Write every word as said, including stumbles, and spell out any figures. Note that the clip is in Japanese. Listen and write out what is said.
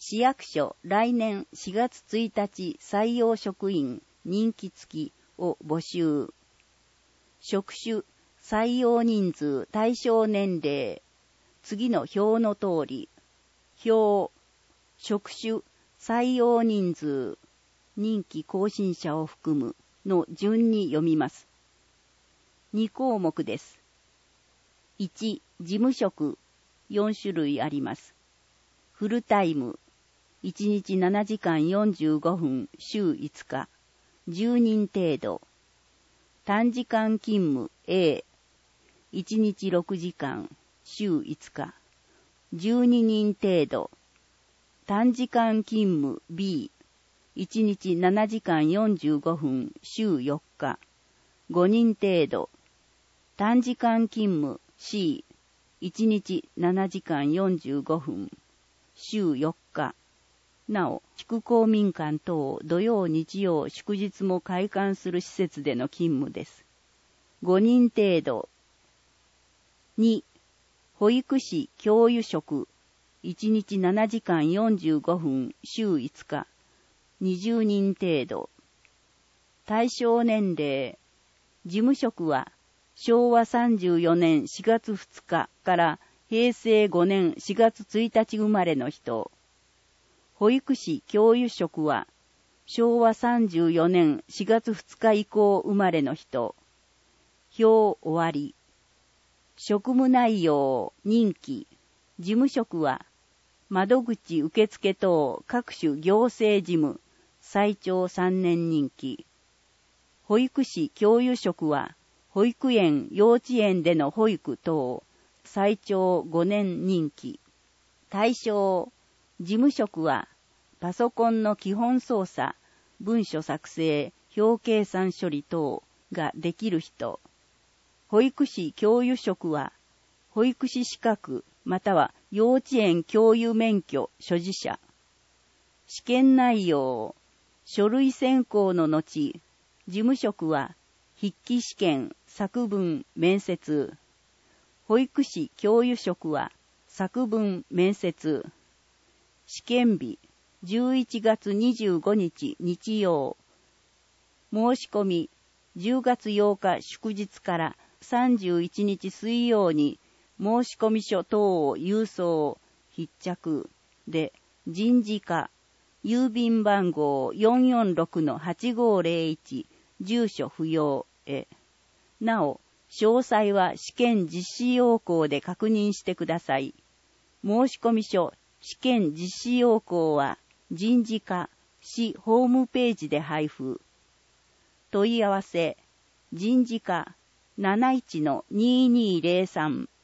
市役所来年しがつついたち採用職員任期付きを募集。職種、採用人数、対象年齢。次の表の通り。表、職種、採用人数、任期更新者を含むの順に読みます。に項目です。いち、事務職、よん種類あります。フルタイム、いちにちななじかんよんじゅうごふん、週いつか、じゅうにん程度。短時間勤務 A、いちにちろくじかん、週いつか、じゅうににん程度。短時間勤務 B、いちにちななじかんよんじゅうごふん、週よっか、ごにん程度。短時間勤務 C、いちにちななじかんよんじゅうごふん、週よっか。なお、地区公民館等土曜日曜祝日も開館する施設での勤務です。ごにん程度。に、保育士教諭職、いちにちななじかんよんじゅうごふん、週いつか、にじゅうにん程度。対象年齢、事務職はしょうわさんじゅうよねんしがつふつかからへいせいごねんしがつついたち生まれの人。保育士教諭職はしょうわさんじゅうよねんしがつふつか以降生まれの人。表終わり。職務内容、任期。事務職は窓口受付等各種行政事務、最長さんねん任期。保育士教諭職は保育園、幼稚園での保育等、最長ごねん任期。対象、事務職はパソコンの基本操作、文書作成、表計算処理等ができる人。保育士教諭職は保育士資格または幼稚園教諭免許所持者。試験内容、書類選考の後、事務職は筆記試験、作文、面接。保育士教諭職は作文、面接。試験日、じゅういちがつにじゅうごにち日曜。申し込み、じゅうがつようか祝日からさんじゅういちにち水曜に申込書等を郵送、必着で人事課、郵便番号 よんよんろくのはちごーぜろいち、住所不要へ。なお、詳細は試験実施要項で確認してください。申込書、試験実施要項は人事課、市ホームページで配布。問い合わせ、人事課 なないちのにーにーぜろさん